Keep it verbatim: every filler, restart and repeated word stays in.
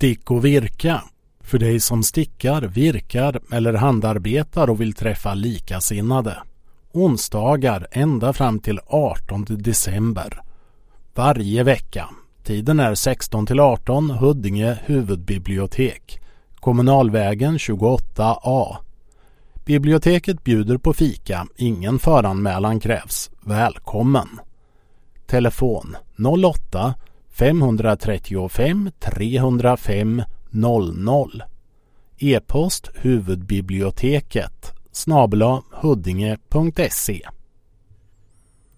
Stick och virka. För dig som stickar, virkar eller handarbetar och vill träffa likasinnade. Onsdagar ända fram till artonde december. Varje vecka. Tiden är sexton till arton, Huddinge huvudbibliotek. Kommunalvägen tjugoåtta A. Biblioteket bjuder på fika. Ingen föranmälan krävs. Välkommen. Telefon noll åtta fem tre fem tre noll fem noll noll. E-post huvudbiblioteket snabel-a huddinge punkt se.